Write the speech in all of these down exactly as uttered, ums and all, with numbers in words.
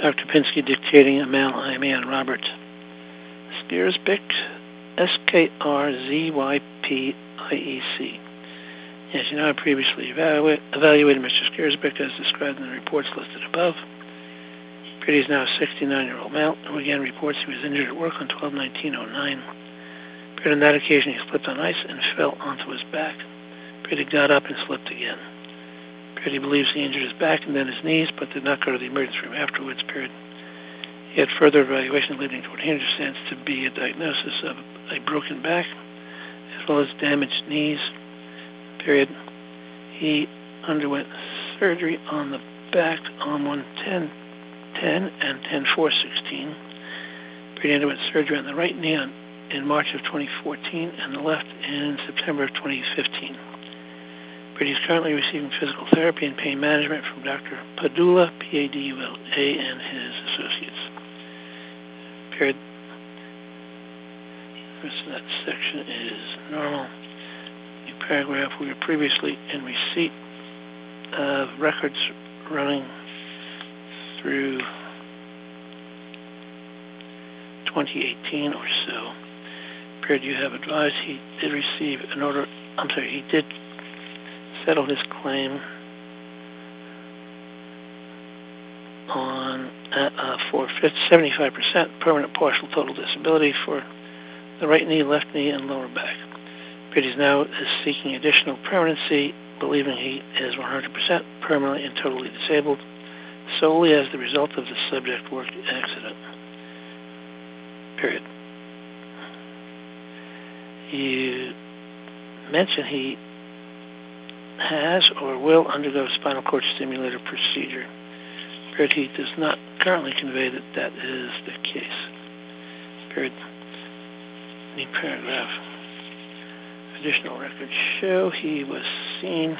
Doctor Pinsky dictating a mail I M E on Robert Skierzyk, S K R Z Y P I E C. As you know, I previously evaluate, evaluated Mister Skierzyk as described in the reports listed above. Pretty is now a sixty-nine-year-old male, who again reports he was injured at work on twelve nineteen oh nine. Pretty on that occasion, he slipped on ice and fell onto his back. Pretty got up and slipped again. Pretty believes he injured his back and then his knees, but did not go to the emergency room afterwards. Period. He had further evaluation leading to what he understands to be a diagnosis of a broken back, as well as damaged knees. Period. He underwent surgery on the back on one ten ten and ten four sixteen. He underwent surgery on the right knee on, in March of twenty fourteen and the left in September of twenty fifteen. Brady is currently receiving physical therapy and pain management from Doctor Padula, P A D U L A, and his associates. Period. The rest of that section is normal. New paragraph. We were previously in receipt of records running through twenty eighteen or so. Period. You have advised he did receive an order. I'm sorry. He did settle his claim on uh, uh, for seventy-five percent permanent partial total disability for the right knee, left knee, and lower back. But he's now is seeking additional permanency, believing he is one hundred percent permanently and totally disabled, solely as the result of the subject work accident. Period. You mention he has or will undergo spinal cord stimulator procedure. Period. He does not currently convey that that is the case. Period. New paragraph. Additional records show he was seen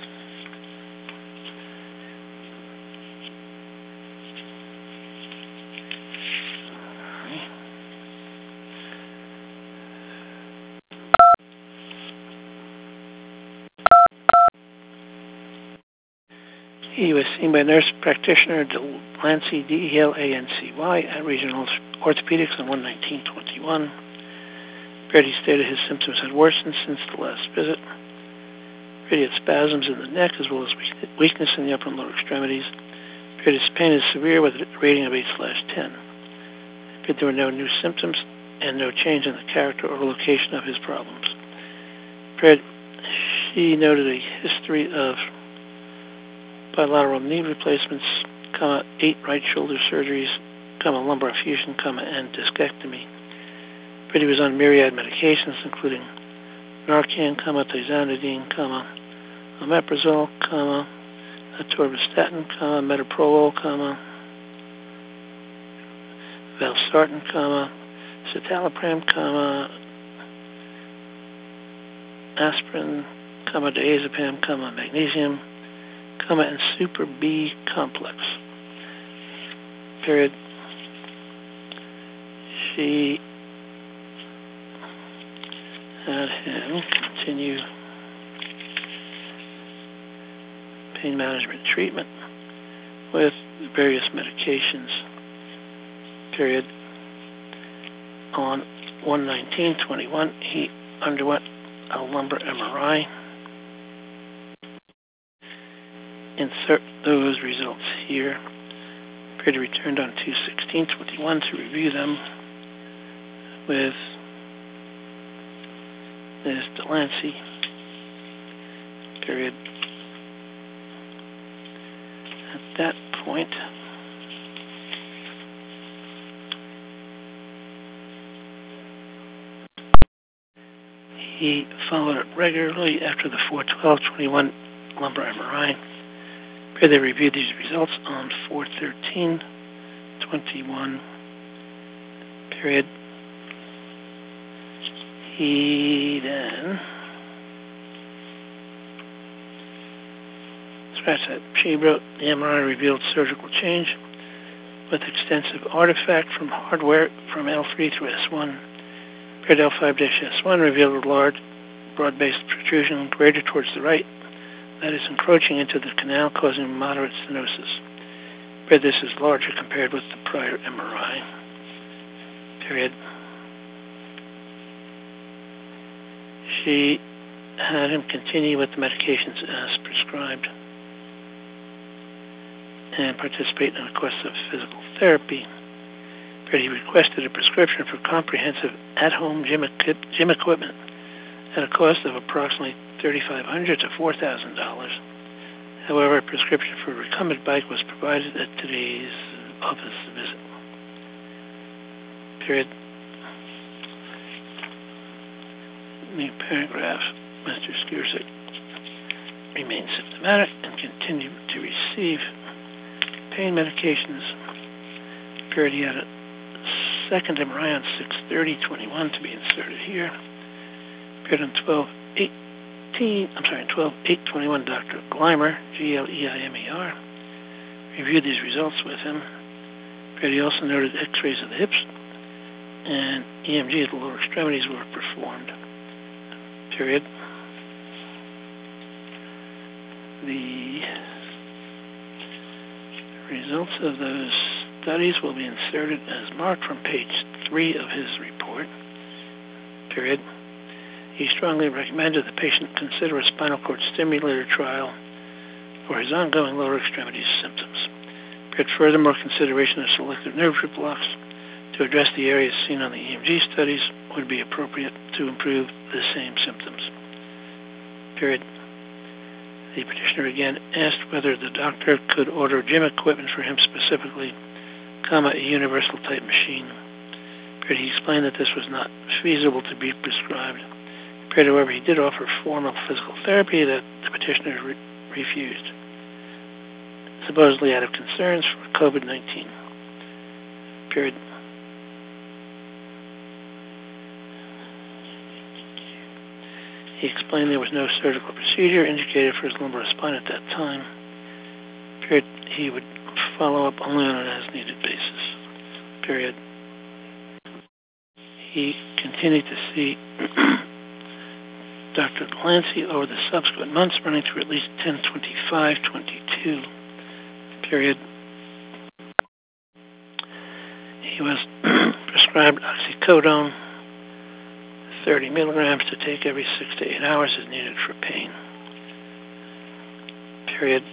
He was seen by nurse practitioner Delancey, D E L A N C Y, at Regional Orthopedics on one nineteen twenty-one. Brady stated his symptoms had worsened since the last visit. Brady had spasms in the neck as well as weakness in the upper and lower extremities. Brady's pain is severe with a rating of eight slash ten. But there were no new symptoms and no change in the character or location of his problems. Brady, she noted a history of bilateral knee replacements, comma, eight right shoulder surgeries, comma, lumbar fusion, comma, and discectomy. Brady was on myriad medications, including Narcan, comma, tizanidine, comma, omeprazole, comma, atorvastatin, comma, metoprolol, comma, valsartan, comma, citalopram, comma, aspirin, comma, diazepam, comma, magnesium, comma, and super B complex. Period. She had him continue pain management treatment with various medications. Period. On one nineteen twenty-one, he underwent a lumbar M R I. Insert those results here. Brady returned on two sixteen twenty-one to review them with Miz Delancey. Period. At that point, he followed up regularly after the four twelve twenty-one lumbar M R I. They reviewed these results on four thirteen twenty-one. Period. He then scratch that. She wrote the M R I revealed surgical change with extensive artifact from hardware from L three through S one. Period. L five dash S one revealed a large, broad-based protrusion greater towards the right that is encroaching into the canal, causing moderate stenosis. Period. This is larger compared with the prior M R I. Period. She had him continue with the medications as prescribed and participate in a course of physical therapy. Period. He requested a prescription for comprehensive at-home gym, equip, gym equipment at a cost of approximately thirty-five hundred dollars to four thousand dollars. However, a prescription for a recumbent bike was provided at today's office visit. Period. New paragraph. Mister Skierczak remained symptomatic and continued to receive pain medications. Period. He had a second M R I on six thirty twenty-one to be inserted here. Period. On twelve eighteen, I'm sorry, twelve eight twenty-one, Doctor Gleimer, G L E I M E R, reviewed these results with him. Period. He also noted X-rays of the hips and E M G of the lower extremities were performed. Period. The results of those studies will be inserted as marked from page three of his report. Period. He strongly recommended the patient consider a spinal cord stimulator trial for his ongoing lower extremities symptoms. Period. Furthermore, consideration of selective nerve root blocks to address the areas seen on the E M G studies would be appropriate to improve the same symptoms. Period. The petitioner again asked whether the doctor could order gym equipment for him specifically, comma, a universal type machine. Period. He explained that this was not feasible to be prescribed. Period. However, he did offer formal physical therapy that the petitioner re refused, supposedly out of concerns for COVID nineteen. Period. He explained there was no surgical procedure indicated for his lumbar spine at that time. Period. He would follow up only on an as-needed basis. Period. He continued to see Doctor Delancey over the subsequent months, running through at least ten twenty-five twenty-two. Period. He was prescribed oxycodone, thirty milligrams to take every six to eight hours as needed for pain. Period.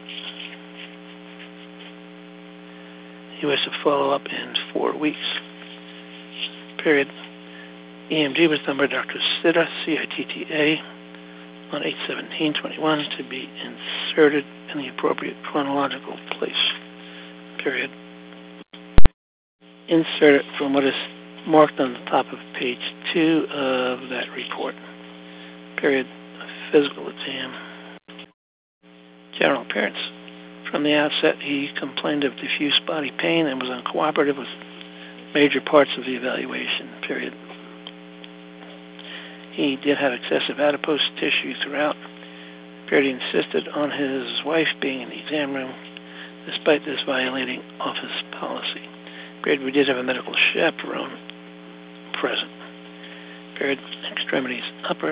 He was to follow up in four weeks. Period. E M G was done by Doctor Citta, C I T T A, on eight seventeen twenty-one to be inserted in the appropriate chronological place. Period. Insert it from what is marked on the top of page two of that report. Period. Physical exam. General appearance. From the outset, he complained of diffuse body pain and was uncooperative with major parts of the evaluation. Period. He did have excessive adipose tissue throughout. Period. He insisted on his wife being in the exam room, despite this violating office policy. Period. We did have a medical chaperone present. Period. Extremities upper.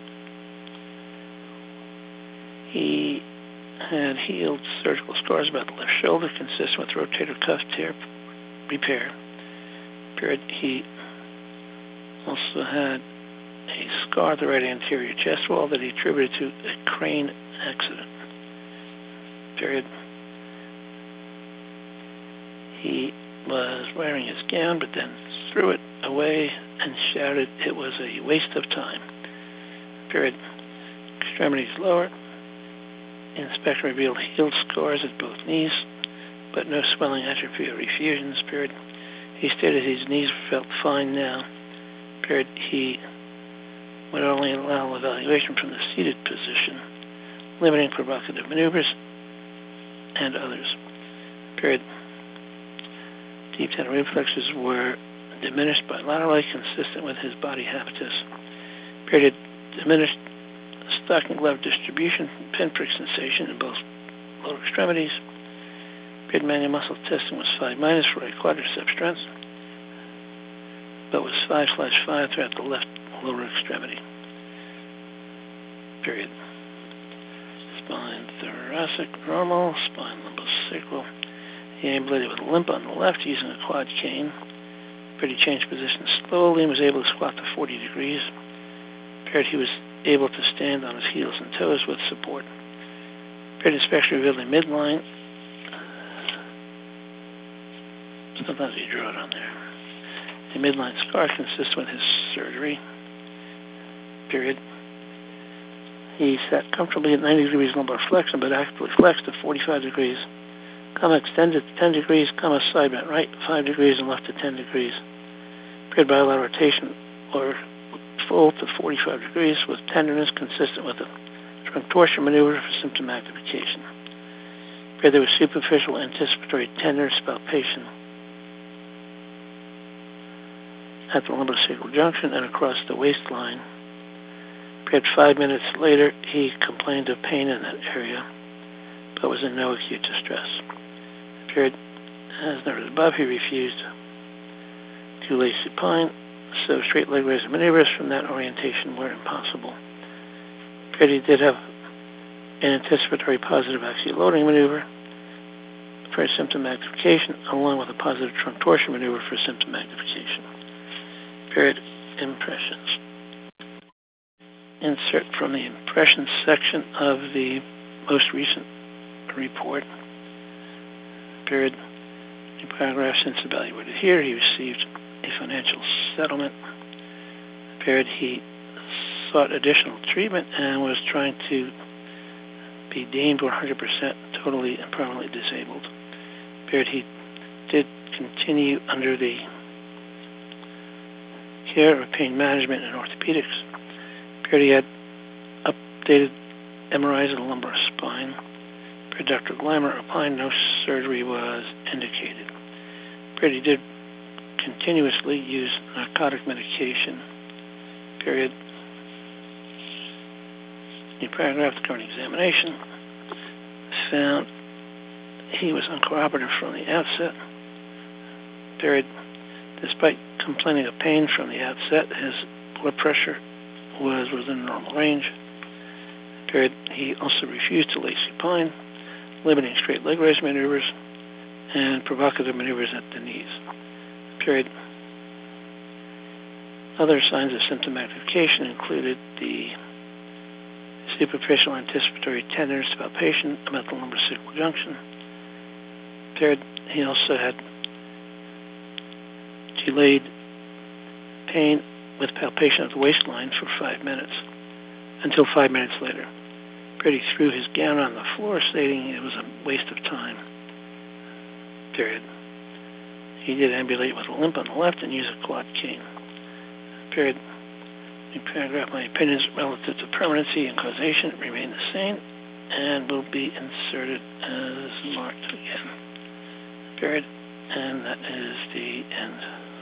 He had healed surgical scars about the left shoulder, consistent with rotator cuff tear repair. Period. He also had a scar at the right anterior chest wall that he attributed to a crane accident. Period. He was wearing his gown, but then threw it away and shouted it was a waste of time. Period. Extremities lower. Inspection revealed healed scars at both knees, but no swelling, atrophy, or refusions. Period. He stated his knees felt fine now. Period. He would only allow evaluation from the seated position, limiting provocative maneuvers and others. Period. Deep tendon reflexes were diminished bilaterally, consistent with his body habitus. Period. Diminished stocking glove distribution, pinprick sensation in both lower extremities. Period. Manual muscle testing was five minus for right quadricep strength, but was five slash five throughout the left lower extremity. Period. Spine thoracic normal, spine lumbosacral He ambulated with a limp on the left using a quad cane. Period, he changed position slowly and was able to squat to forty degrees. Period, he was able to stand on his heels and toes with support. Period, inspection revealed a midline. Sometimes you draw it on there. A midline scar consistent with his surgery. Period. He sat comfortably at ninety degrees lumbar flexion, but actively flexed to forty-five degrees. Comma extended to ten degrees, comma side bent right five degrees and left to ten degrees. Period, bilateral rotation or full to forty-five degrees with tenderness consistent with a trunk torsion maneuver for symptom magnification. Period, there was superficial anticipatory tenderness palpation at the lumbosacral junction and across the waistline. Period, five minutes later, he complained of pain in that area, but was in no acute distress. Period, as noted above, he refused to lay supine, so straight leg raise maneuvers from that orientation were impossible. Period, he did have an anticipatory positive axial loading maneuver for symptom magnification, along with a positive trunk torsion maneuver for symptom magnification. Period, impressions. Insert from the impressions section of the most recent report. Period. In paragraph since evaluated here, he received a financial settlement. Period. He sought additional treatment and was trying to be deemed one hundred percent totally and permanently disabled. Period. He did continue under the care of pain management and orthopedics. Period, he had updated M R Is of the lumbar spine. Period, Doctor Gleimer opined no surgery was indicated. Period, he did continuously use narcotic medication. Period. In paragraph, the current examination found he was uncooperative from the outset. Period. Despite complaining of pain from the outset, his blood pressure was within normal range. Period. He also refused to lay supine, limiting straight leg raise maneuvers and provocative maneuvers at the knees. Period. Other signs of symptom magnification included the superficial anticipatory tenderness to palpation about the lumbosacral junction. Period. He also had delayed pain with palpation of the waistline for five minutes, until five minutes later. Period, he threw his gown on the floor, stating it was a waste of time. Period. He did ambulate with a limp on the left and use a quad cane. Period. In paragraph, my opinions relative to permanency and causation remain the same and will be inserted as marked again. Period. And that is the end.